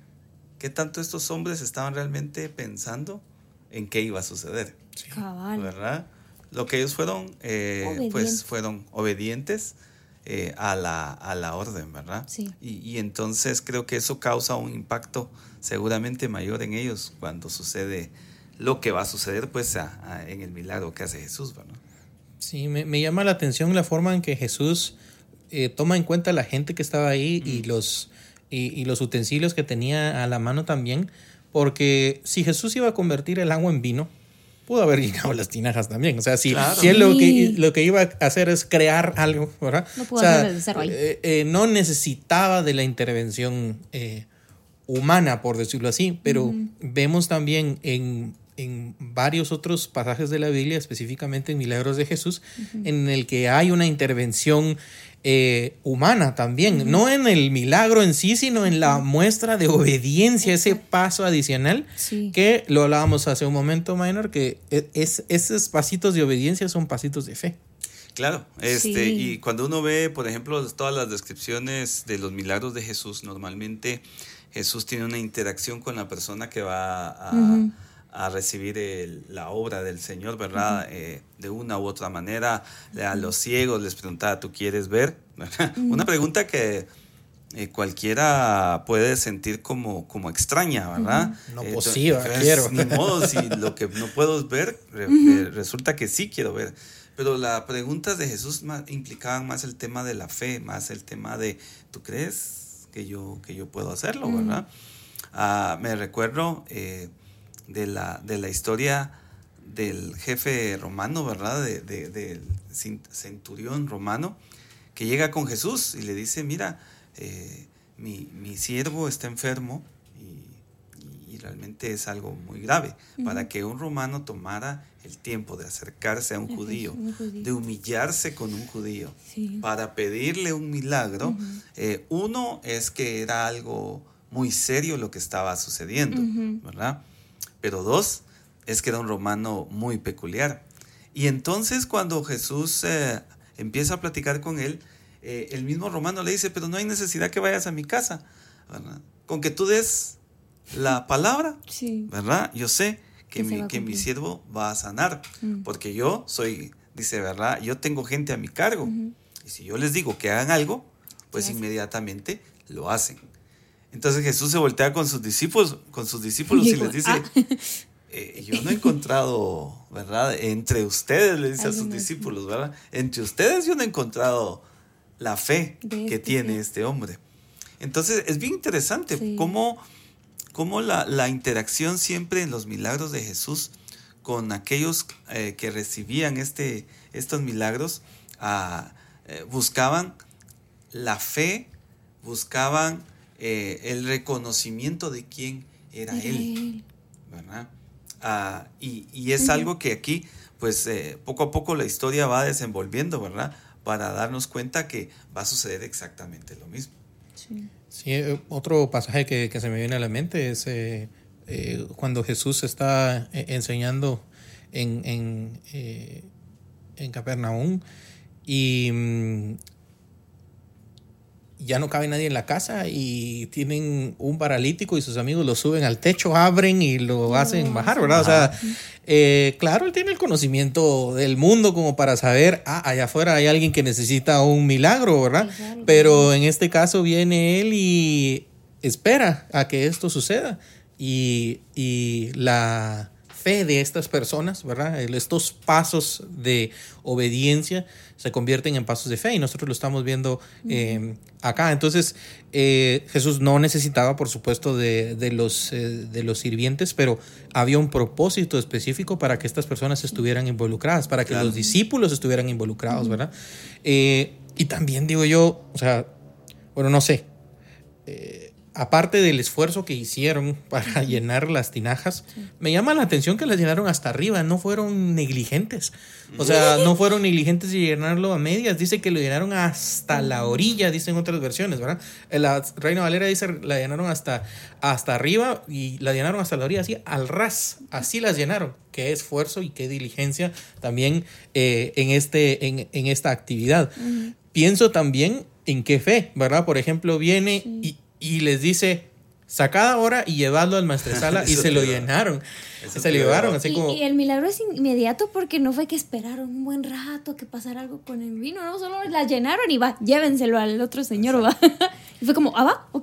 Speaker 3: qué tanto estos hombres estaban realmente pensando en qué iba a suceder,
Speaker 2: sí. Cabal.
Speaker 3: ¿verdad? Lo que ellos fueron, eh, pues fueron obedientes eh, a, la, a la orden, ¿verdad?
Speaker 2: Sí.
Speaker 3: Y, y entonces creo que eso causa un impacto seguramente mayor en ellos cuando sucede lo que va a suceder, pues, a, a, en el milagro que hace Jesús, ¿verdad?
Speaker 1: Sí, me, me llama la atención la forma en que Jesús eh, toma en cuenta a la gente que estaba ahí mm. y, los, y, y los utensilios que tenía a la mano también, porque si Jesús iba a convertir el agua en vino, pudo haber llenado las tinajas también. O sea, si, claro. si él lo que, lo que iba a hacer es crear algo, ¿verdad?
Speaker 2: No pudo
Speaker 1: o sea,
Speaker 2: hacer desde cero ahí.
Speaker 1: Eh, eh, no necesitaba de la intervención eh, humana, por decirlo así, pero uh-huh. vemos también en, en varios otros pasajes de la Biblia, específicamente en Milagros de Jesús, uh-huh. en el que hay una intervención Eh, humana también, uh-huh. no en el milagro en sí, sino en la muestra de obediencia, ese paso adicional
Speaker 2: sí.
Speaker 1: que lo hablábamos hace un momento, Minor, que es, esos pasitos de obediencia son pasitos de fe.
Speaker 3: Claro, este,
Speaker 2: sí.
Speaker 3: y cuando uno ve, por ejemplo, todas las descripciones de los milagros de Jesús, normalmente Jesús tiene una interacción con la persona que va a, uh-huh. a recibir el, la obra del Señor, ¿verdad? Uh-huh. Eh, de una u otra manera. A los ciegos les preguntaba: ¿tú quieres ver? Uh-huh. Una pregunta que eh, cualquiera puede sentir como, como extraña, ¿verdad?
Speaker 1: Uh-huh. No,
Speaker 3: eh,
Speaker 1: pues sí,
Speaker 3: entonces,
Speaker 1: quiero.
Speaker 3: Ni modo, si lo que no puedo ver, re,
Speaker 2: uh-huh.
Speaker 3: resulta que sí quiero ver. Pero las preguntas de Jesús más, implicaban más el tema de la fe, más el tema de: ¿tú crees que yo, que yo puedo hacerlo? Uh-huh. ¿Verdad? Uh, me recuerdo eh, de, la, de la historia del jefe romano, ¿verdad? De, de, del centurión romano, que llega con Jesús y le dice: mira, eh, mi, mi siervo está enfermo y, y realmente es algo muy grave. Uh-huh. Para que un romano tomara el tiempo de acercarse a un, judío, un judío, de humillarse con un judío, sí. para pedirle un milagro, uh-huh. eh, uno es que era algo muy serio lo que estaba sucediendo, uh-huh. ¿verdad? Pero dos, es que era un romano muy peculiar. Y entonces cuando Jesús eh, empieza a platicar con él, eh, el mismo romano le dice, pero no hay necesidad que vayas a mi casa, ¿verdad? Con que tú des la palabra, sí. ¿verdad? Yo sé que, que, mi, que mi siervo va a sanar, uh-huh. porque yo soy, dice, ¿verdad? Yo tengo gente a mi cargo, uh-huh. y si yo les digo que hagan algo, pues ¿qué inmediatamente hacen? Lo hacen. Entonces Jesús se voltea con sus discípulos, con sus discípulos y, y les dice, ah. eh, yo no he encontrado, ¿verdad? Entre ustedes, le dice a sus discípulos, ¿verdad? Entre ustedes yo no he encontrado la fe de que este tiene fe. Este hombre. Entonces es bien interesante, sí. cómo, cómo la, la interacción siempre en los milagros de Jesús con aquellos eh, que recibían este, estos milagros, ah, eh, buscaban la fe, buscaban eh, el reconocimiento de quién era Él, él, ¿verdad? Ah, y, y es uh-huh. algo que aquí, pues eh, poco a poco la historia va desenvolviendo, ¿verdad? Para darnos cuenta que va a suceder exactamente lo mismo.
Speaker 1: Sí, sí otro pasaje que, que se me viene a la mente es eh, eh, cuando Jesús está eh, enseñando en, en, eh, en Capernaum y mmm, ya no cabe nadie en la casa y tienen un paralítico y sus amigos lo suben al techo, abren y lo hacen bajar, ¿verdad? O sea, eh, claro, él tiene el conocimiento del mundo como para saber, ah, allá afuera hay alguien que necesita un milagro, ¿verdad? Pero en este caso viene él y espera a que esto suceda y, y la fe de estas personas, ¿verdad? Estos pasos de obediencia se convierten en pasos de fe y nosotros lo estamos viendo eh, acá. Entonces, eh, Jesús no necesitaba, por supuesto, de, de, los, eh, de los sirvientes, pero había un propósito específico para que estas personas estuvieran involucradas, para que claro. los discípulos estuvieran involucrados, ¿verdad? Eh, y también digo yo, o sea, bueno, no sé, eh, aparte del esfuerzo que hicieron para llenar las tinajas, sí. me llama la atención que las llenaron hasta arriba, no fueron negligentes. O sea, no fueron negligentes de llenarlo a medias, dice que lo llenaron hasta la orilla, dicen otras versiones, ¿verdad? La Reina Valera dice la llenaron hasta, hasta arriba y la llenaron hasta la orilla, así al ras, así las llenaron. Qué esfuerzo y qué diligencia también eh, en, este, en, en esta actividad. Uh-huh. Pienso también en qué fe, ¿verdad? Por ejemplo, viene sí. y Y les dice, sacad ahora y llevadlo al maestresala y se lo llenaron. Eso se lo llevaron, así
Speaker 2: y,
Speaker 1: como...
Speaker 2: Y el milagro es inmediato porque no fue que esperaron un buen rato que pasara algo con el vino, no, solo la llenaron y va, llévenselo al otro señor, va. Y fue como, ah, va, ok.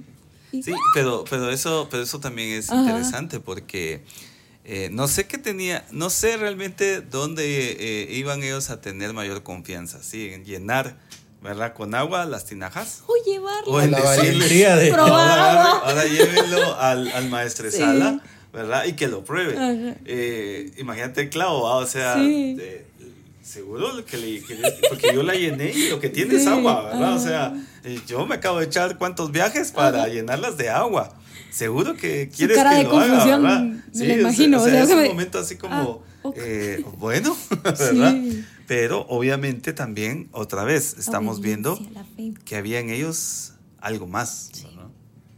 Speaker 3: Y, sí, pero, pero, eso, pero eso también es Ajá. interesante porque eh, no sé qué tenía, no sé realmente dónde eh, iban ellos a tener mayor confianza, ¿sí? En llenar, ¿verdad? Con agua las tinajas.
Speaker 2: O llevarlo.
Speaker 3: O en
Speaker 1: la
Speaker 3: decirle,
Speaker 1: de...
Speaker 3: ahora, ahora llévenlo al, al maestresala, sí. ¿verdad? Y que lo pruebe. Eh, imagínate el clavo, ¿va? O sea, sí. de, seguro que le, que le... Porque yo la llené y lo que tiene sí. es agua, ¿verdad? Ajá. O sea, yo me acabo de echar cuántos viajes para Ajá. llenarlas de agua. Seguro que quieres
Speaker 2: Su cara
Speaker 3: que
Speaker 2: de
Speaker 3: lo
Speaker 2: confusión,
Speaker 3: haga, ¿verdad?
Speaker 2: Me
Speaker 3: sí,
Speaker 2: lo imagino.
Speaker 3: O sea, o sea, es un
Speaker 2: me...
Speaker 3: momento así como,
Speaker 2: ah, okay.
Speaker 3: eh, bueno, ¿verdad?
Speaker 2: Sí.
Speaker 3: Pero obviamente también, otra vez, estamos viendo que había en ellos algo más.
Speaker 1: Sí, ¿no?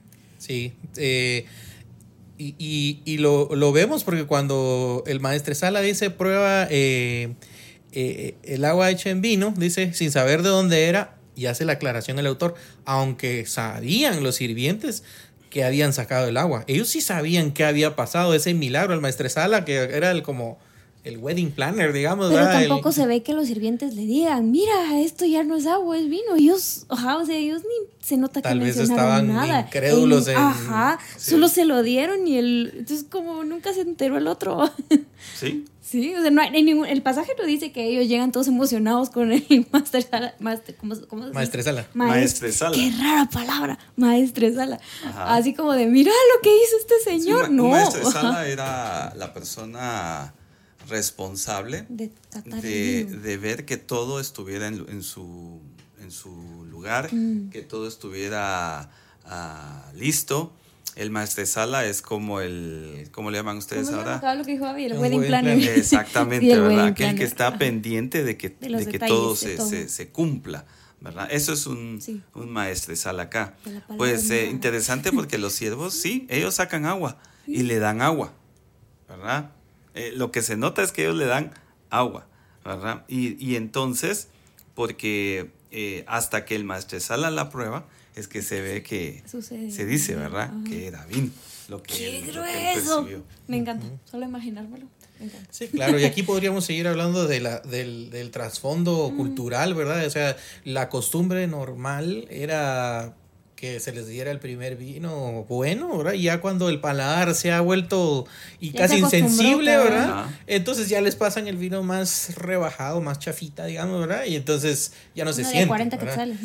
Speaker 1: sí eh, y, y, y lo, lo vemos porque cuando el maestresala dice prueba eh, eh, el agua hecha en vino, dice sin saber de dónde era, y hace la aclaración el autor, aunque sabían los sirvientes que habían sacado el agua. Ellos sí sabían qué había pasado, ese milagro, el maestresala, que era el como... el wedding planner, digamos.
Speaker 2: Pero
Speaker 1: ¿verdad?
Speaker 2: tampoco
Speaker 1: el...
Speaker 2: se ve que los sirvientes le digan, mira, esto ya no es agua, es vino. Ellos, ajá, o sea, ellos ni se nota que
Speaker 1: Tal vez
Speaker 2: mencionaron
Speaker 1: estaban
Speaker 2: nada.
Speaker 1: incrédulos en...
Speaker 2: Ajá,
Speaker 1: sí.
Speaker 2: solo se lo dieron y el... Entonces como nunca se enteró el otro.
Speaker 3: Sí.
Speaker 2: Sí, o sea, no hay ningún... El pasaje no dice que ellos llegan todos emocionados con el maestresala. Maestre, ¿cómo, cómo se
Speaker 1: maestresala.
Speaker 3: Maestresala.
Speaker 2: Qué rara palabra, maestresala. Ajá. Así como de, mira lo que hizo este señor.
Speaker 3: Sí,
Speaker 2: no.
Speaker 3: Maestresala era la persona... responsable
Speaker 2: de,
Speaker 3: de, de ver que todo estuviera en, en, su, en su lugar,
Speaker 2: Mm.
Speaker 3: que todo estuviera uh, listo. El maestresala es como el, ¿cómo le llaman ustedes
Speaker 2: ¿Cómo
Speaker 3: ahora?
Speaker 2: se llama lo que dijo Abby? El
Speaker 1: Un
Speaker 2: wedding
Speaker 1: wedding
Speaker 2: planner.
Speaker 1: planner.
Speaker 3: Exactamente,
Speaker 2: Sí, el
Speaker 3: ¿verdad?
Speaker 2: wedding
Speaker 3: Aquel que
Speaker 2: planner.
Speaker 3: está
Speaker 2: Ajá.
Speaker 3: pendiente de que,
Speaker 2: De los
Speaker 3: de que
Speaker 2: detalles,
Speaker 3: todo,
Speaker 2: de
Speaker 3: se,
Speaker 2: todo.
Speaker 3: Se, se cumpla, ¿verdad? Eso es un,
Speaker 2: Sí.
Speaker 3: un maestresala acá.
Speaker 2: De la palabra
Speaker 3: Pues eh,
Speaker 2: nada.
Speaker 3: interesante porque los siervos, sí, ellos sacan agua y le dan agua, ¿verdad? Eh, lo que se nota es que ellos le dan agua, ¿verdad? Y, y entonces, porque eh, hasta que el maestresala la prueba, es que se ve que
Speaker 2: Sucede.
Speaker 3: se dice, ¿verdad?
Speaker 2: Ajá.
Speaker 3: Que era vino lo que,
Speaker 2: ¡Qué
Speaker 3: él, lo que él
Speaker 2: grueso!
Speaker 3: percibió.
Speaker 2: Me encanta. Solo imaginármelo. Me encanta.
Speaker 1: Sí, claro, y aquí podríamos seguir hablando de la, del, del trasfondo
Speaker 2: Mm.
Speaker 1: cultural, ¿verdad? O sea, la costumbre normal era que se les diera el primer vino bueno, ¿verdad? Y ya cuando el paladar se ha vuelto y
Speaker 2: Ya
Speaker 1: casi
Speaker 2: se acostumbró,
Speaker 1: insensible,
Speaker 2: claro.
Speaker 1: ¿verdad?
Speaker 3: Ajá.
Speaker 1: Entonces ya les pasan el vino más rebajado, más chafita, digamos, ¿verdad? Y entonces ya no se
Speaker 2: Uno de
Speaker 1: siente.
Speaker 2: cuarenta
Speaker 1: ¿verdad?
Speaker 2: quetzales.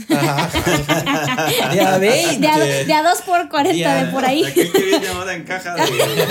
Speaker 1: Ajá. De a veinte.
Speaker 2: De a, de a dos por cuarenta,
Speaker 1: Ya.
Speaker 2: de por ahí.
Speaker 3: Aquel que viene ahora en caja de...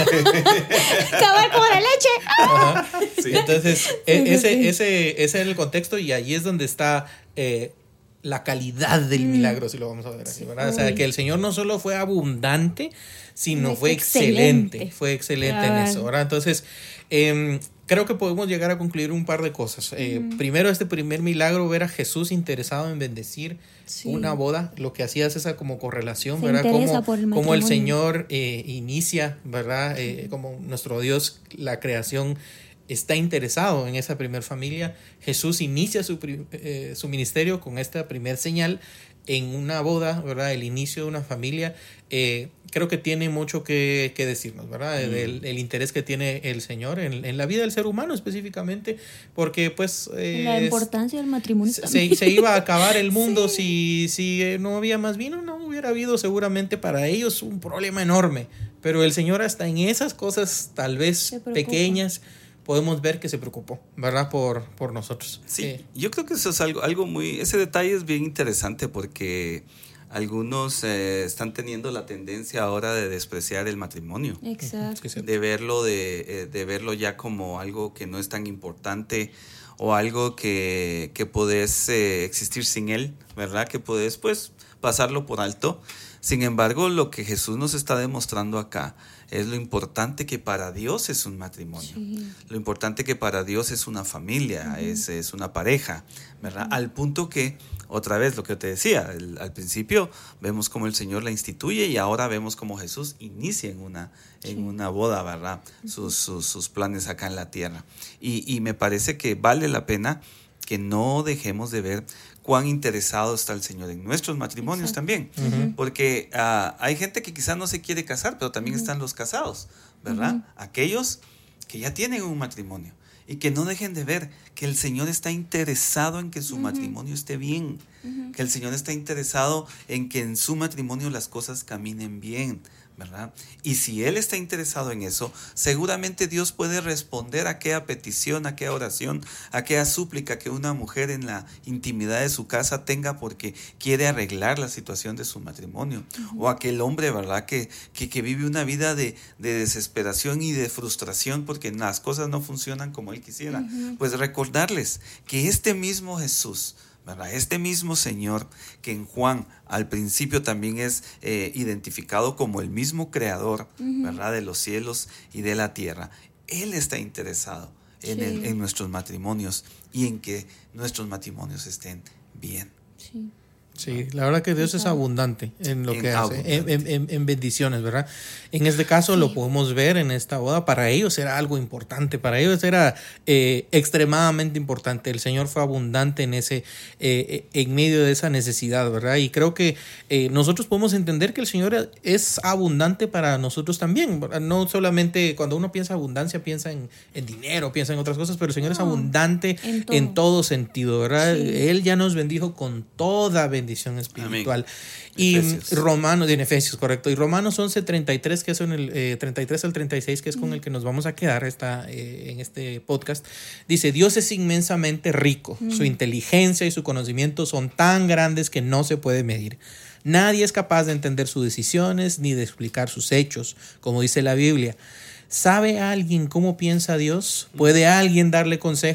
Speaker 2: Acabar como la leche.
Speaker 1: Ajá.
Speaker 3: Sí.
Speaker 1: Entonces, e-
Speaker 2: sí,
Speaker 1: ese,
Speaker 2: sí.
Speaker 1: ese, ese es el contexto y allí es donde está eh, la calidad del
Speaker 2: Mm.
Speaker 1: milagro, si lo vamos a ver así,
Speaker 2: Sí,
Speaker 1: ¿verdad? O sea,
Speaker 2: uy.
Speaker 1: que el Señor no solo fue abundante, sino
Speaker 2: Fue
Speaker 1: fue excelente,
Speaker 2: excelente.
Speaker 1: fue excelente en
Speaker 2: Claro.
Speaker 1: eso, ¿verdad? Entonces, em, creo que podemos llegar a concluir un par de cosas. Eh,
Speaker 2: Mm.
Speaker 1: Primero, este primer milagro, ver a Jesús interesado en bendecir
Speaker 2: Sí.
Speaker 1: una boda, lo que hacía es esa como correlación,
Speaker 2: Se
Speaker 1: ¿verdad?
Speaker 2: interesa
Speaker 1: Como,
Speaker 2: por el
Speaker 1: como el
Speaker 2: matrimonio.
Speaker 1: Señor eh, inicia, ¿verdad? Eh, como nuestro Dios, la creación está interesado en esa primer familia. Jesús inicia su, pri- eh, su ministerio con esta primer señal en una boda, ¿verdad? El inicio de una familia. Eh, creo que tiene mucho que, que decirnos, ¿verdad?
Speaker 3: Mm.
Speaker 1: El, el interés que tiene el Señor en, en la vida del ser humano específicamente, porque pues... eh,
Speaker 2: La importancia del matrimonio
Speaker 1: se,
Speaker 2: también.
Speaker 1: se iba a acabar el mundo si, si eh, no había más vino, no hubiera habido seguramente para ellos un problema enorme. Pero el Señor hasta en esas cosas tal vez
Speaker 2: Se preocupa.
Speaker 1: pequeñas podemos ver que se preocupó, ¿verdad? Por, por nosotros.
Speaker 3: Sí,
Speaker 1: Eh,
Speaker 3: yo creo que eso es algo, algo muy, ese detalle es bien interesante porque algunos eh, están teniendo la tendencia ahora de despreciar el matrimonio,
Speaker 2: Exacto.
Speaker 1: sí, sí.
Speaker 3: de verlo, de, eh, de verlo ya como algo que no es tan importante o algo que, que podés eh, existir sin él, ¿verdad? Que podés pues pasarlo por alto. Sin embargo, lo que Jesús nos está demostrando acá es lo importante que para Dios es un matrimonio.
Speaker 2: Sí.
Speaker 3: Lo importante que para Dios es una familia,
Speaker 2: Ujú.
Speaker 3: es, es una pareja, ¿verdad? Al punto que, otra vez lo que yo te decía, el- al principio vemos cómo el Señor la instituye y ahora vemos cómo Jesús inicia en una, en
Speaker 2: Sí.
Speaker 3: una boda, ¿verdad? Sus, sus, sus planes acá en la tierra. Y, y me parece que vale la pena que no dejemos de ver cuán interesado está el Señor en nuestros matrimonios
Speaker 2: Exacto.
Speaker 3: también.
Speaker 1: Ujú.
Speaker 3: Porque ah, hay gente que quizás no se quiere casar, pero también
Speaker 2: Ujú.
Speaker 3: están los casados, ¿verdad?
Speaker 2: Ujú.
Speaker 3: Aquellos que ya tienen un matrimonio y que no dejen de ver que el Señor está interesado en que su
Speaker 2: Ujú.
Speaker 3: matrimonio esté bien,
Speaker 2: Ujú.
Speaker 3: que el Señor está interesado en que en su matrimonio las cosas caminen bien, ¿verdad? Y si Él está interesado en eso, seguramente Dios puede responder a aquella petición, a aquella oración, a aquella súplica que una mujer en la intimidad de su casa tenga porque quiere arreglar la situación de su matrimonio. O aquel hombre, ¿verdad? Que, que, que vive una vida de, de desesperación y de frustración porque las cosas no funcionan como él quisiera.
Speaker 2: Ujú.
Speaker 3: Pues recordarles que este mismo Jesús, ¿verdad? Este mismo Señor que en Juan al principio también es eh, identificado como el mismo creador,
Speaker 2: Ujú.
Speaker 3: ¿verdad? De los cielos y de la tierra. Él está interesado en,
Speaker 2: Sí.
Speaker 3: el- en nuestros matrimonios y en que nuestros matrimonios estén bien.
Speaker 2: Sí.
Speaker 1: Sí, la verdad que Dios es abundante en lo
Speaker 3: En
Speaker 1: que hace, en,
Speaker 3: abundante.
Speaker 1: en- en bendiciones, ¿verdad? En este caso
Speaker 2: Sí.
Speaker 1: lo podemos ver en esta boda, para ellos era algo importante, para ellos era eh, extremadamente importante. El Señor fue abundante en ese, eh, en medio de esa necesidad, ¿verdad? Y creo que eh, nosotros podemos entender que el Señor es abundante para nosotros también, ¿verdad? No solamente cuando uno piensa abundancia, piensa en, en dinero, piensa en otras cosas, pero el Señor es
Speaker 2: No,
Speaker 1: abundante
Speaker 2: en todo.
Speaker 1: en todo sentido, ¿verdad?
Speaker 2: Sí.
Speaker 1: Él ya nos bendijo con toda bendición espiritual.
Speaker 3: Amén.
Speaker 1: Y
Speaker 3: Efesios.
Speaker 1: Romanos, en Efesios, correcto. Y Romanos once, treinta y tres, que es en el eh, treinta y tres al treinta y seis, que es con el que nos vamos a quedar esta, eh, en este podcast, dice: Dios es inmensamente rico, su inteligencia y su conocimiento son tan grandes que no se puede medir. Nadie es capaz de entender sus decisiones ni de explicar sus hechos, como dice la Biblia. ¿Sabe alguien cómo piensa Dios? ¿Puede alguien darle consejos?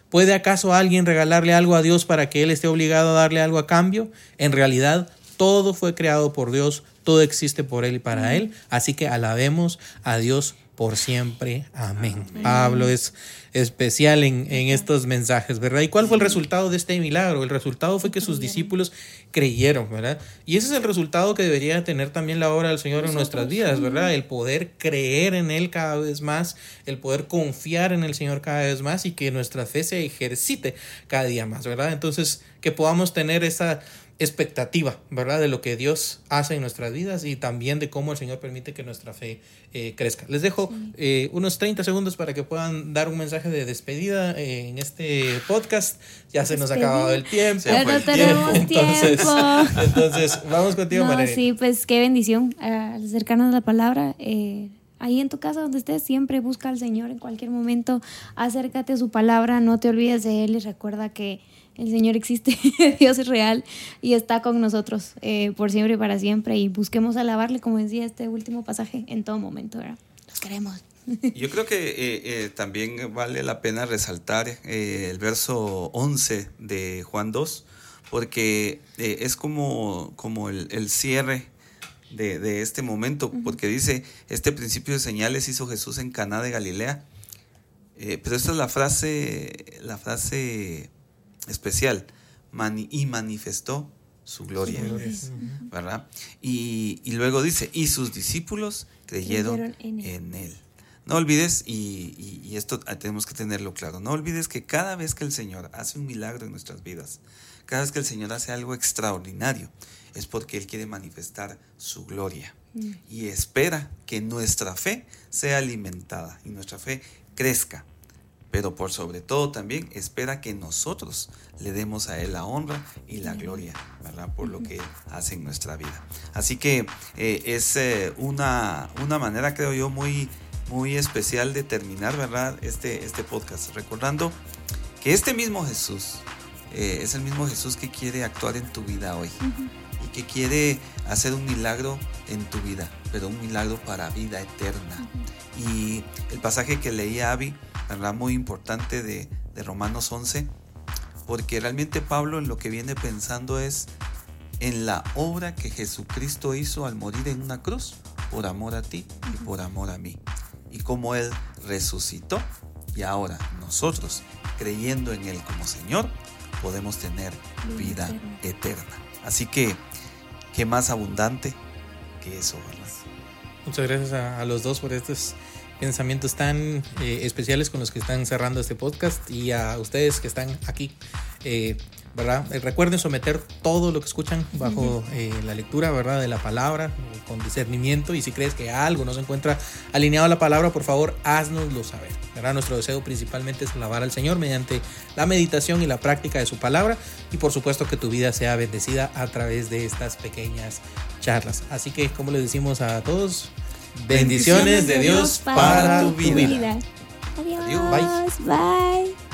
Speaker 1: ¿Puede acaso alguien regalarle algo a Dios para que Él esté obligado a darle algo a cambio? En realidad, todo fue creado por Dios, todo existe por Él y para Él, así que alabemos a Dios por siempre. Amén. Amén. Pablo es especial en, en estos mensajes, ¿verdad? ¿Y cuál fue el resultado de este milagro? El resultado fue que sus discípulos creyeron, ¿verdad? Y ese es el resultado que debería tener también la obra del Señor en nuestras vidas, ¿verdad? El poder creer en Él cada vez más, el poder confiar en el Señor cada vez más y que nuestra fe se ejercite cada día más, ¿verdad? Entonces, que podamos tener esa expectativa, ¿verdad? De lo que Dios hace en nuestras vidas y también de cómo el Señor permite que nuestra fe eh, crezca. Les dejo sí. eh, unos treinta segundos para que puedan dar un mensaje de despedida eh, en este podcast. Ya se nos ha acabado el tiempo.
Speaker 2: Ya no tenemos tiempo.
Speaker 1: Entonces, entonces, vamos contigo,
Speaker 2: no,
Speaker 1: María.
Speaker 2: Sí, pues qué bendición al acercarnos a la palabra. Eh, ahí en tu casa donde estés, siempre busca al Señor en cualquier momento. Acércate a su palabra, no te olvides de Él y recuerda que el Señor existe, Dios es real y está con nosotros eh, por siempre y para siempre. Y busquemos alabarle, como decía este último pasaje, en todo momento, ¿verdad? Los queremos.
Speaker 3: Yo creo que eh, eh, también vale la pena resaltar eh, el verso once de Juan dos, porque eh, es como, como el, el cierre de, de este momento, uh-huh. porque dice, este principio de señales hizo Jesús en Caná de Galilea. Eh, pero esta es la frase, la frase especial, mani, y manifestó su gloria, sí, ¿verdad? Y, y luego dice, y sus discípulos creyeron, creyeron en, él. en él. No olvides, y, y, y esto tenemos que tenerlo claro, no olvides que cada vez que el Señor hace un milagro en nuestras vidas, cada vez que el Señor hace algo extraordinario, es porque Él quiere manifestar su gloria. Mm. Y espera que nuestra fe sea alimentada y nuestra fe crezca. Pero por sobre todo también espera que nosotros le demos a Él la honra y la gloria, ¿verdad? Por lo que Él hace en nuestra vida. Así que eh, es eh, una, una manera, creo yo, muy, muy especial de terminar, ¿verdad? Este, este podcast. Recordando que este mismo Jesús eh, es el mismo Jesús que quiere actuar en tu vida hoy. Uh-huh. Y que quiere hacer un milagro en tu vida, pero un milagro para vida eterna. Uh-huh. Y el pasaje que leía Abby, ¿verdad? Muy importante de, de Romanos once, porque realmente Pablo en lo que viene pensando es en la obra que Jesucristo hizo al morir en una cruz por amor a ti y por amor a mí, y cómo Él resucitó y ahora nosotros, creyendo en Él como Señor, podemos tener vida eterna. Así que, ¿qué más abundante que eso, verdad?
Speaker 1: Muchas gracias a, a los dos por estos pensamientos tan eh, especiales con los que están cerrando este podcast, y a ustedes que están aquí, eh, ¿verdad? Eh, recuerden someter todo lo que escuchan bajo eh, la lectura, ¿verdad? De la palabra, eh, con discernimiento, y si crees que algo no se encuentra alineado a la palabra, por favor, haznoslo saber, ¿verdad? Nuestro deseo principalmente es alabar al Señor mediante la meditación y la práctica de su palabra, y por supuesto que tu vida sea bendecida a través de estas pequeñas charlas. Así que, como les decimos a todos, bendiciones de Dios para tu vida.
Speaker 2: Adiós. Bye. Bye.